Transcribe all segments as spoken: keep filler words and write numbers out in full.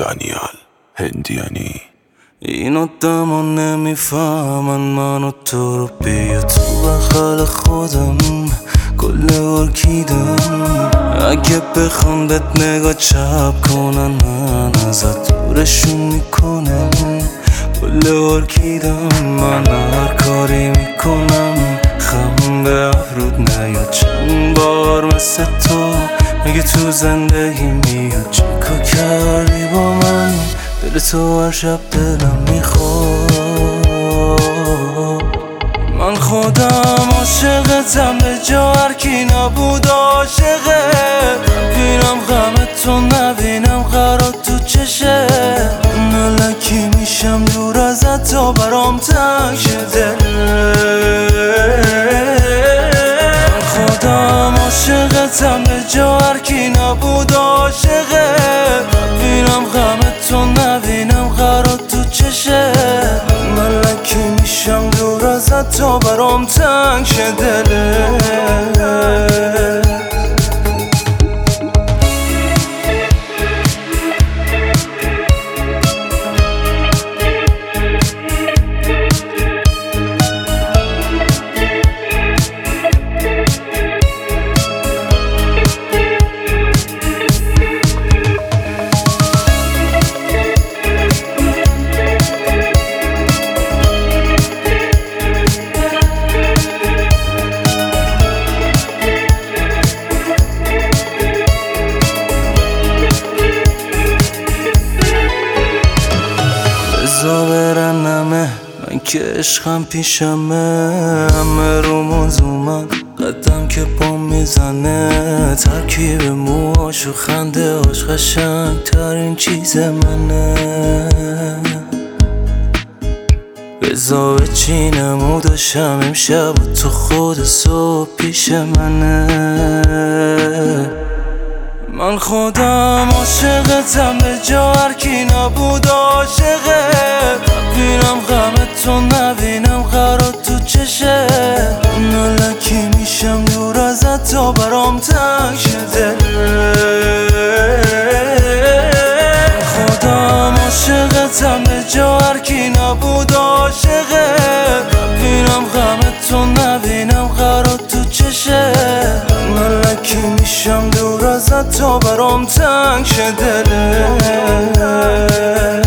دانیال هندیانی. این آدما نمیفهمن من و تو رو، بیا تو بغل خودم کل ارکیدم. اگه بخوام بهت نگاه چپ کنن من ازت دورشون میکنم، کل ارکیدم. من هر کاری میکنم خم به افرود نیاد. چند بار مثل تو مگه تو زندگی میاد؟ چیکار کردی با من؟ دل تو هر شب دلم میخواد. من خودم عاشقتم به جا هرکی نبود عاشقه. بینم غمتو نبینم قرار تو چشه. من لکی میشم دور ازت تا برام تنگ شده. من خودم عاشقتم به جا هرکی نبود عاشقه. بینم غمتو نبینم قرار تو چشه. من لکی میشم دور ازت تا برام تنگ شه دلت. بزا برنمه من که عشقم پیشمه. همه رو موضوع قدم که پام میزنه. ترکیب موهاش و خنده هاش قشنگ ترین چیز منه. بزا بچینم و داشتم امشب و تو خود صبح پیش منه. من خودم عاشقتم به جا هرکی نبود عاشقه. بینم غمتو نبینم قرار تو چشه. من لکی میشم دور ازت تا برام تنگ شده. من خودم عاشقتم به جا هرکی نبود عاشقه. بینم غمتو نبینم قرار تو چشه. من لکی میشم دور ازت تا برام تنگ شه دلت.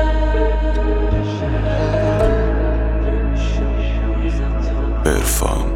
عرفان.